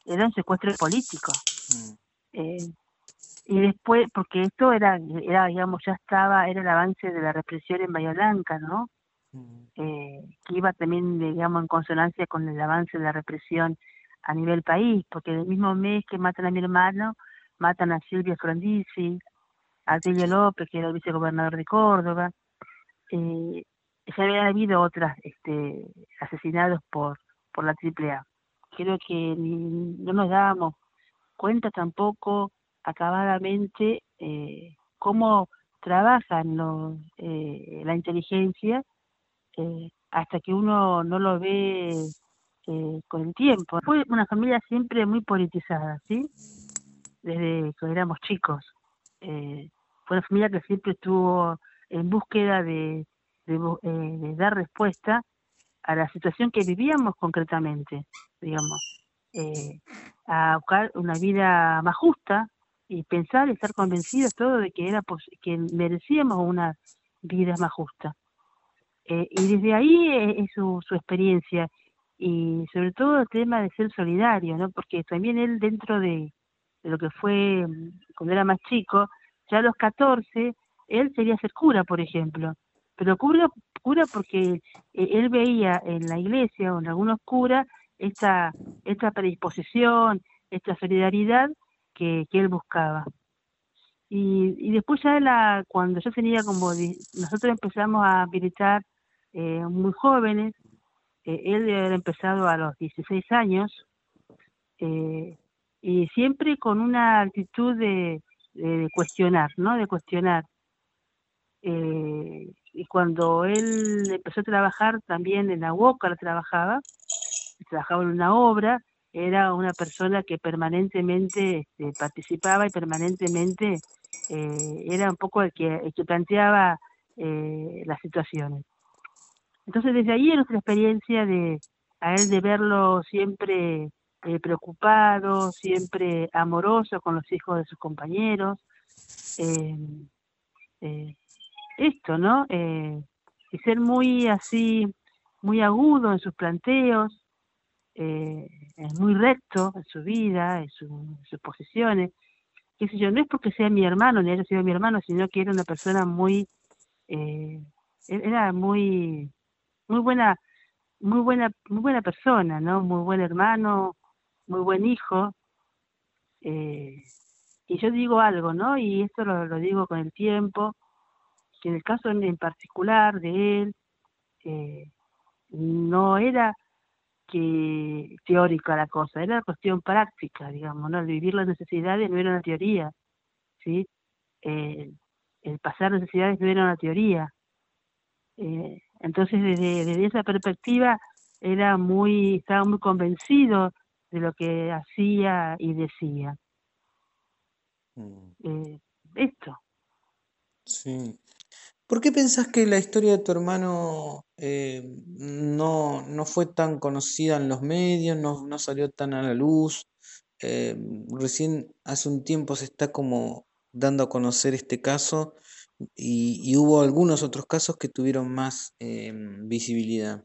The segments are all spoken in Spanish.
era un secuestro político. Mm. Eh, y después, porque esto digamos, era el avance de la represión en Bahía Blanca, ¿no? Mm. Que iba también, digamos, en consonancia con el avance de la represión a nivel país, porque el mismo mes que matan a mi hermano, matan a Silvia Frondizi, a Telio Sí. López, que era el vicegobernador de Córdoba. eh, ya había habido otras asesinados por la AAA. Creo que no nos dábamos cuenta tampoco acabadamente cómo trabajan la inteligencia hasta que uno no lo ve con el tiempo. Fue una familia siempre muy politizada, ¿sí? Desde que éramos chicos. Eh, Fue una familia que siempre estuvo en búsqueda de dar respuesta a la situación que vivíamos concretamente, digamos, eh, a buscar una vida más justa y pensar y estar convencidos todos de que que merecíamos una vida más justa. Y desde ahí es su experiencia y sobre todo el tema de ser solidario, ¿no? Porque también él dentro de lo que fue cuando era más chico, ya a los 14 él quería ser cura, por ejemplo, pero cura porque él veía en la iglesia o en algunos curas esta predisposición, esta solidaridad que él buscaba. Y después cuando yo tenía nosotros empezamos a militar muy jóvenes, él había empezado a los 16 años, eh, y siempre con una actitud de cuestionar, ¿no? De cuestionar. Y cuando él empezó a trabajar también en la UOCA, trabajaba en una obra, era una persona que permanentemente participaba y permanentemente era un poco el que planteaba las situaciones. Entonces desde ahí es nuestra experiencia a él de verlo siempre preocupado, siempre amoroso con los hijos de sus compañeros. Eh, eh, Esto, ¿no? Y ser muy así, muy agudo en sus planteos, eh, es muy recto en su vida, en sus posiciones, qué sé yo, no es porque sea mi hermano ni haya sido mi hermano, sino que era una persona eh, era muy buena, muy buena persona, ¿no? Muy buen hermano, muy buen hijo, eh, y yo digo algo, ¿no? Y esto lo digo con el tiempo, que en el caso en particular de él, eh, no era que teórica la cosa, era cuestión práctica, digamos, ¿no? El vivir las necesidades no era una teoría, ¿sí? Eh, el pasar necesidades no era una teoría. Entonces, desde esa perspectiva, estaba muy convencido de lo que hacía y decía. Mm. Eh, Esto. Sí. ¿Por qué pensás que la historia de tu hermano no fue tan conocida en los medios, no salió tan a la luz? Eh, Recién hace un tiempo se está como dando a conocer este caso y hubo algunos otros casos que tuvieron más visibilidad.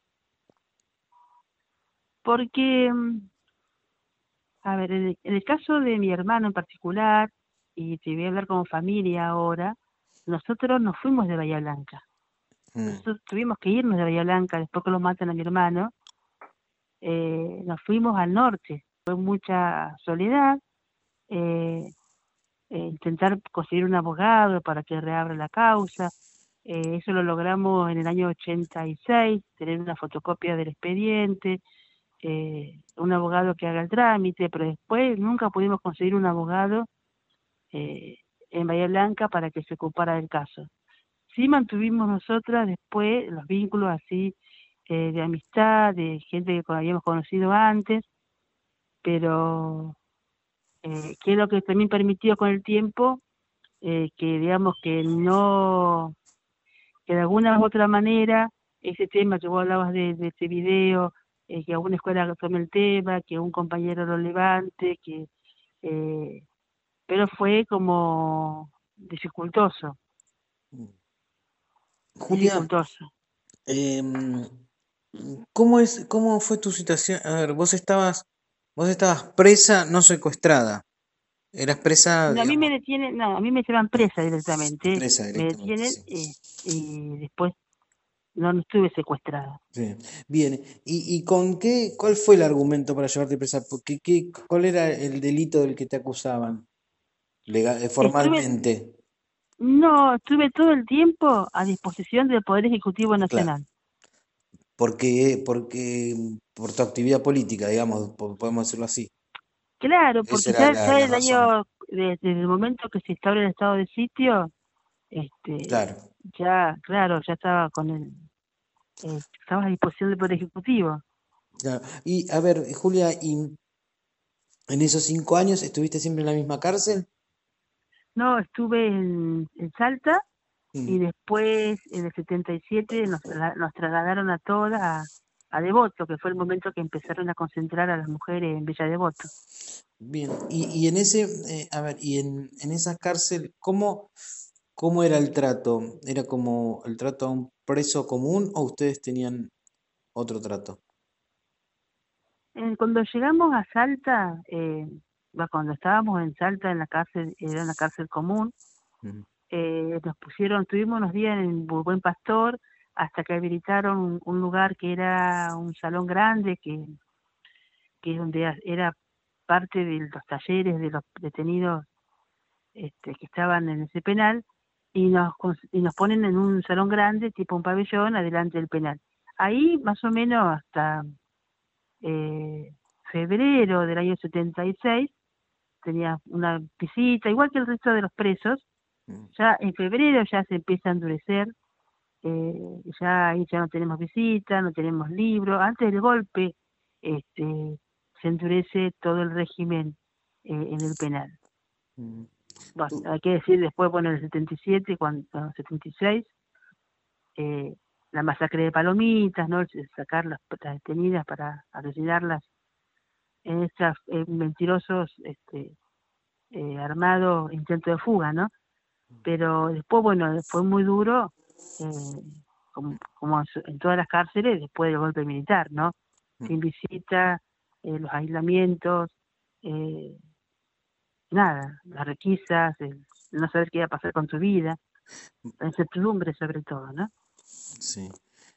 Porque, a ver, en el caso de mi hermano en particular, y te voy a hablar como familia ahora, nosotros nos fuimos de Bahía Blanca. Mm. Nosotros tuvimos que irnos de Bahía Blanca después que lo matan a mi hermano. Nos fuimos al norte. Fue mucha soledad, eh, intentar conseguir un abogado para que reabra la causa. Eso lo logramos en el año 86, tener una fotocopia del expediente, un abogado que haga el trámite, pero después nunca pudimos conseguir un abogado eh, en Bahía Blanca para que se ocupara del caso. Sí mantuvimos nosotras después los vínculos así de amistad, de gente que habíamos conocido antes, pero que es lo que también permitió con el tiempo que digamos que no, que de alguna u otra manera ese tema que vos hablabas de este video, que alguna escuela tome el tema, que un compañero lo levante, eh, pero fue como dificultoso, Mm. Julia, dificultoso. em, cómo fue tu situación? A ver, vos estabas Vos estabas presa, no secuestrada. Eras presa, No, a mí me digamos, detienen, no, a mí me llevan presa directamente, presa me directamente, detienen sí. y después no estuve secuestrada. Sí. Bien, ¿y con qué, cuál fue el argumento para llevarte presa? ¿Cuál era el delito del que te acusaban Estuve, formalmente? no, estuve todo el tiempo a disposición del Poder Ejecutivo Claro, Nacional. porque por tu actividad política, digamos, podemos decirlo así. Claro, Esa porque era ya la el razón. año, desde el momento que se instaura el estado de sitio, este, Claro, ya, claro, ya estaba estaba a disposición del Poder Ejecutivo. claro. Y a ver, Julia, ¿y en esos 5 años estuviste siempre en la misma cárcel? No, estuve en Salta y Mm. después en el 77 nos trasladaron a todas a Devoto, que fue el momento que empezaron a concentrar a las mujeres en Villa Devoto. Bien, y en ese, a ver, y en esa cárcel, ¿cómo era el trato? ¿Era como el trato a un preso común o ustedes tenían otro trato? Cuando llegamos a Salta, cuando estábamos en Salta en la cárcel, era una cárcel común, Mm, tuvimos unos días en Buen Pastor hasta que habilitaron un lugar que era un salón grande, que es donde era parte de los talleres de los detenidos que estaban en ese penal, y nos ponen en un salón grande, tipo un pabellón, adelante del penal. Ahí más o menos hasta eh, febrero del año 76 tenía una visita, igual que el resto de los presos. mm, Ya en febrero ya se empieza a endurecer, ya ahí ya no tenemos visita, no tenemos libro. Antes del golpe se endurece todo el régimen en el penal. mm. Bueno, Tú- hay que decir después, bueno, en el 77, cuando 76, eh, la masacre de Palomitas, ¿no? Sacar las detenidas para asesinarlas en estos mentirosos armados intentos de fuga, ¿no? Pero después, bueno, fue muy duro, eh, como en todas las cárceles, después del golpe militar, ¿no? mm, Sin visita, los aislamientos, eh, nada, las requisas, el no saber qué iba a pasar con tu vida, la incertidumbre sobre todo, ¿no? sí.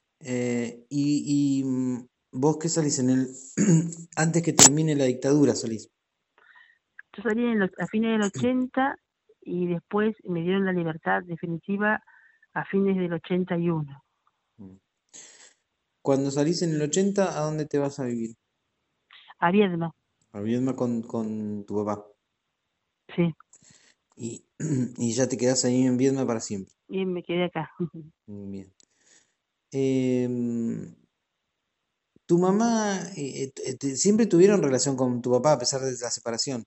¿Vos qué salís en el antes que termine la dictadura salís? Yo salí a fines del 80 y después me dieron la libertad definitiva a fines del 81. Mm. Cuando salís en el 80, ¿a dónde te vas a vivir? A Viedma, A Viedma con tu papá. sí, Y, y ya te quedás ahí en Viedma para siempre. y me quedé acá. Bien. Em, ¿Tu mamá siempre tuvieron relación con tu papá a pesar de la separación?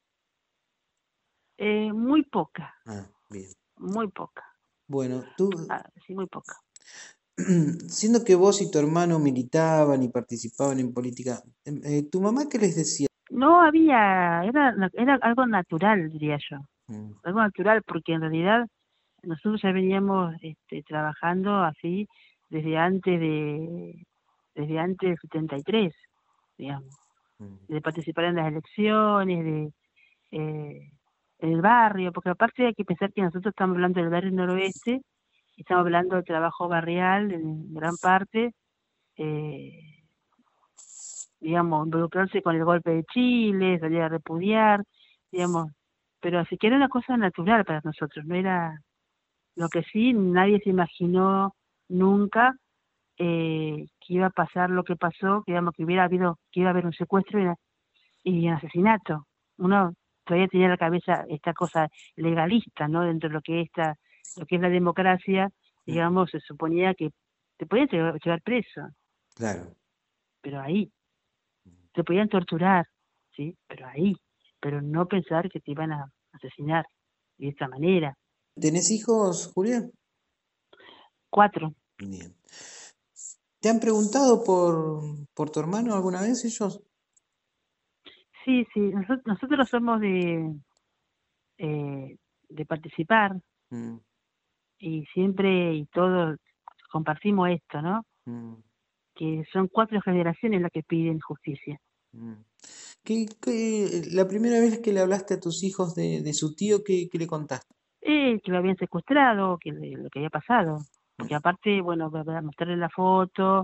Muy poca, Ah, bien. muy poca, Bueno, tú, sí, muy poca. siendo que vos y tu hermano militaban y participaban en política, ¿tu mamá qué les decía? No había, era algo natural, diría yo, Mm, algo natural, porque en realidad nosotros ya veníamos trabajando así desde desde antes del 73, digamos, mm, de participar en las elecciones, eh, en el barrio, porque aparte hay que pensar que nosotros estamos hablando del barrio noroeste, y estamos hablando del trabajo barrial en gran parte, eh, digamos, involucrarse con el golpe de Chile, salir a repudiar, digamos, pero así que era una cosa natural para nosotros, no era lo que sí nadie se imaginó nunca, que iba a pasar lo que pasó, que digamos que que iba a haber un secuestro y un asesinato. Uno todavía tenía en la cabeza esta cosa legalista, ¿no? Dentro de lo que es la democracia, mm, digamos, se suponía que te podían llevar preso, claro. pero ahí, te podían torturar, ¿sí? Pero no pensar que te iban a asesinar de esta manera. ¿Tenés hijos, Julia? 4. Bien. ¿Te han preguntado por tu hermano alguna vez ellos? Sí, sí, nosotros somos de participar Mm, y siempre y todos compartimos esto, ¿no? mm, Que son 4 generaciones las que piden justicia. mm. La primera vez que le hablaste a tus hijos de su tío, ¿qué le contaste? Que lo habían secuestrado, lo que había pasado. Mm, Porque aparte, bueno, voy a mostrarle la foto,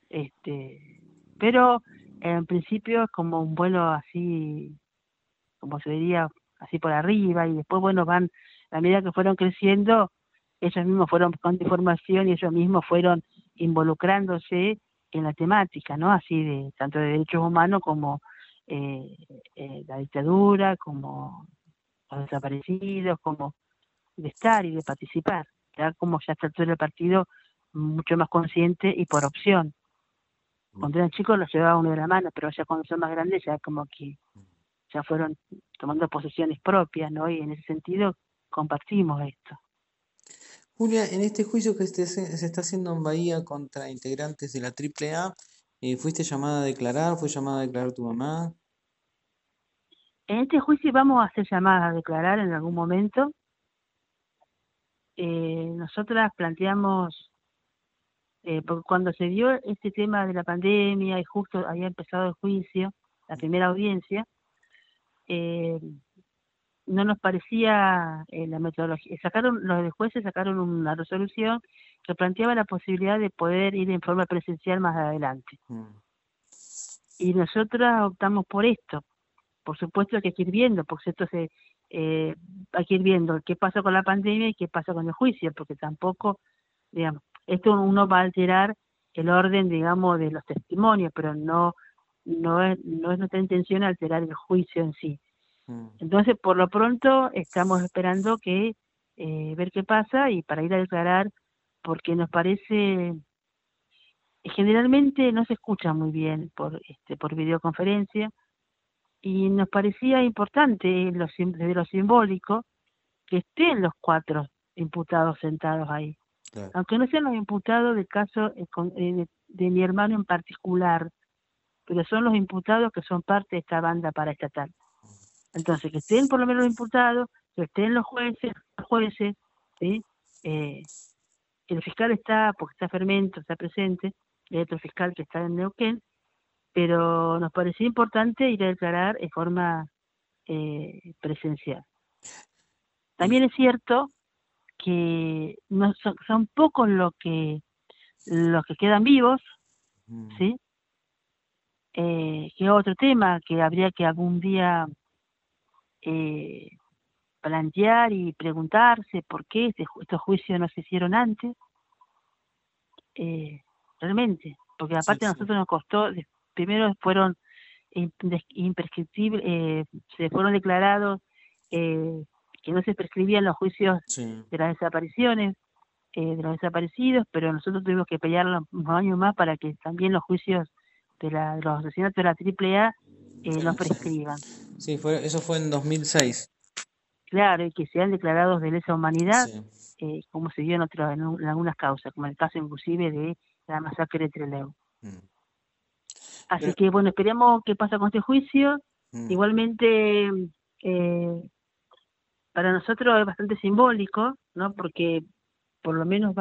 pero en principio es como un vuelo así, como se diría, así por arriba, y después, bueno, a medida que fueron creciendo, ellos mismos fueron buscando información y ellos mismos fueron involucrándose en la temática, ¿no? Así de, tanto de derechos humanos como eh, la dictadura, como los desaparecidos, como de estar y de participar, ya como ya está todo el partido mucho más consciente y por opción. mm. Cuando eran chicos los llevaba uno de la mano, pero ya cuando son más grandes ya como que ya fueron tomando posesiones propias, ¿no? Y en ese sentido compartimos esto. Julia, en este juicio que se está haciendo en Bahía contra integrantes de la AAA, ¿fuiste llamada a declarar? ¿Fue llamada a declarar tu mamá? En este juicio vamos a hacer llamadas a declarar en algún momento. Nosotras planteamos, porque cuando se dio este tema de la pandemia y justo había empezado el juicio, la primera audiencia, eh, no nos parecía la metodología. Los jueces sacaron una resolución que planteaba la posibilidad de poder ir en forma presencial más adelante. Mm, Y nosotras optamos por esto. Por supuesto que hay que ir viendo, porque esto hay que ir viendo qué pasa con la pandemia y qué pasa con el juicio, porque tampoco, digamos, esto uno va a alterar el orden, digamos, de los testimonios, pero no es nuestra intención alterar el juicio en sí. mm. Entonces, por lo pronto, estamos esperando que ver qué pasa y para ir a declarar, porque nos parece, generalmente no se escucha muy bien por videoconferencia, y nos parecía importante desde lo simbólico que estén los cuatro imputados sentados ahí, Claro. aunque no sean los imputados del caso de mi hermano en particular, pero son los imputados que son parte de esta banda paraestatal. Entonces, que estén por lo menos los imputados, que estén los jueces, ¿sí? Eh, el fiscal está, porque está Fermento, está presente, hay otro fiscal que está en Neuquén, pero nos parecía importante ir a declarar en forma presencial. Y, También es cierto que no son pocos los que quedan vivos, mm, ¿sí? Que es otro tema que habría que algún día eh, plantear y preguntarse por qué estos juicios no se hicieron antes, realmente, porque sí, aparte a sí, nosotros nos costó, primero fueron imprescriptibles, se fueron declarados eh, que no se prescribían los juicios sí. de las desapariciones, de los desaparecidos, pero nosotros tuvimos que pelear unos años más para que también los juicios de los asesinatos de la AAA no Sí, prescriban. sí, eso fue en 2006. Claro, y que sean declarados de lesa humanidad, Sí. como se dio en algunas causas, como el caso inclusive de la masacre de Trelew. Mm. Así Pero, que bueno, esperemos qué pasa con este juicio. mm, Igualmente, eh, para nosotros es bastante simbólico, ¿no? Porque por lo menos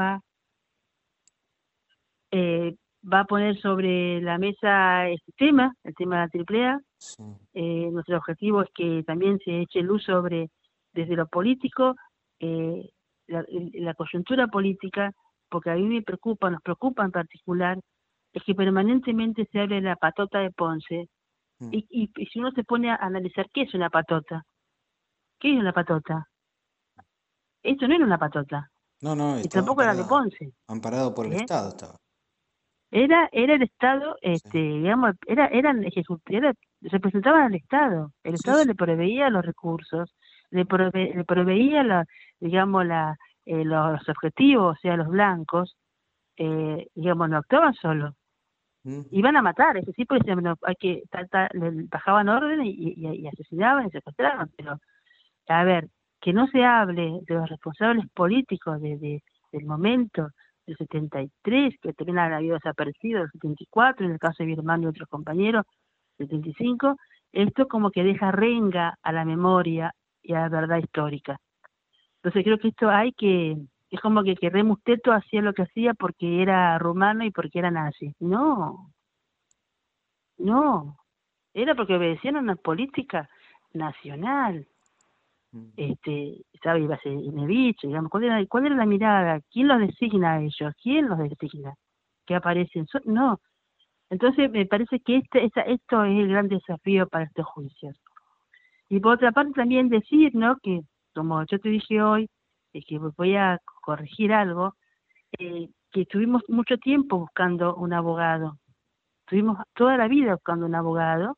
eh, va a poner sobre la mesa este tema, el tema de la AAA. sí, Nuestro objetivo es que también se eche luz sobre, desde lo político, eh, la coyuntura política, porque a mí nos preocupa en particular, es que permanentemente se hable de la patota de Ponce, mm. y si uno se pone a analizar qué es una patota, ¿qué es una patota? Esto no era una patota, No, no, y estaba tampoco era de Ponce, amparado por el ¿eh? Estado, estaba. Era el Estado, Sí, digamos, representaban al Estado. El sí, Estado sí. le proveía los recursos, le proveía digamos, los objetivos, o sea, los blancos, digamos, no actuaban solos. Mm, Iban a matar, es decir, por ejemplo, bajaban órdenes y asesinaban y secuestraban, pero a ver, que no se hable de los responsables políticos del momento del 73, que también han habido desaparecidos, del 74, en el caso de mi hermano y otros compañeros, del 75, esto como que deja renga a la memoria y a la verdad histórica. Entonces creo que es como que Remusteto hacía lo que hacía porque era rumano y porque era nazi. No, no. era porque obedecían a una política nacional. Mm. Estaba Ivasinevich, digamos, ¿cuál era la mirada? ¿Quién los designa a ellos? ¿Quién los designa? ¿Que aparecen? No. Entonces me parece que esto es el gran desafío para estos juicios. Y por otra parte también decir, ¿no? Que como yo te dije hoy, que voy a corregir algo, que estuvimos mucho tiempo buscando un abogado. Estuvimos toda la vida buscando un abogado,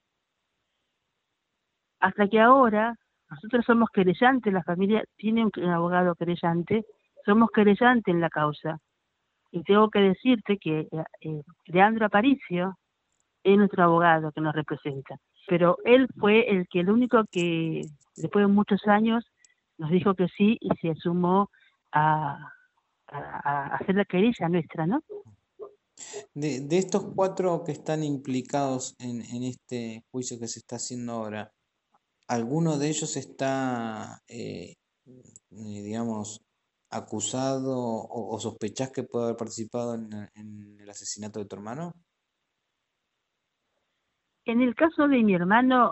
hasta que ahora nosotros somos querellantes, la familia tiene un abogado querellante, somos querellantes en la causa. Y tengo que decirte que Leandro Aparicio es nuestro abogado que nos representa. Pero él fue el único que, después de muchos años, nos dijo que sí y se sumó a, a hacer la querella nuestra, ¿no? De estos cuatro que están implicados en este juicio que se está haciendo ahora, ¿alguno de ellos está, digamos, acusado o sospechás que puede haber participado en el asesinato de tu hermano? En el caso de mi hermano,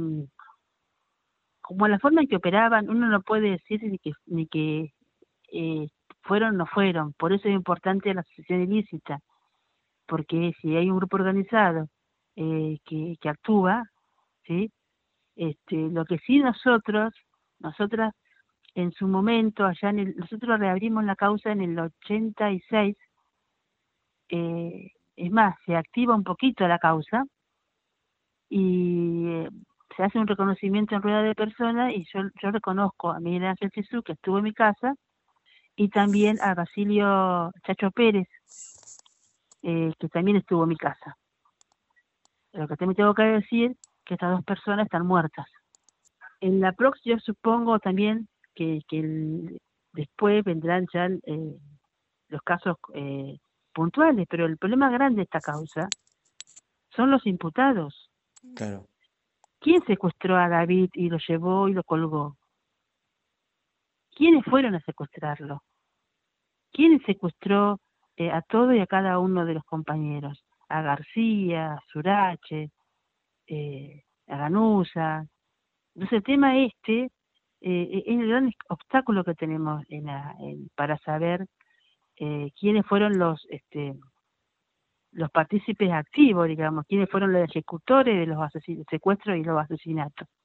como la forma en que operaban, uno no puede decir ni que eh, fueron o no fueron. Por eso es importante la asociación ilícita, porque si hay un grupo organizado que actúa, ¿sí? Lo que sí nosotras en su momento, nosotros reabrimos la causa en el 86, es más, se activa un poquito la causa y se hace un reconocimiento en rueda de persona y yo reconozco a Miguel Ángel Jesús, que estuvo en mi casa, y también a Basilio Chacho Pérez, que también estuvo en mi casa. Lo que también tengo que decir que estas dos personas están muertas. En la próxima yo supongo también que después vendrán ya los casos puntuales, pero el problema grande de esta causa son los imputados. Claro. ¿Quién secuestró a David y lo llevó y lo colgó? ¿Quiénes fueron a secuestrarlo? ¿Quién secuestró a todo y a cada uno de los compañeros? A García, a Surache, a Ganusa. Entonces el tema es el gran obstáculo que tenemos para saber quiénes fueron los partícipes activos, digamos, quiénes fueron los ejecutores de los secuestros y los asesinatos.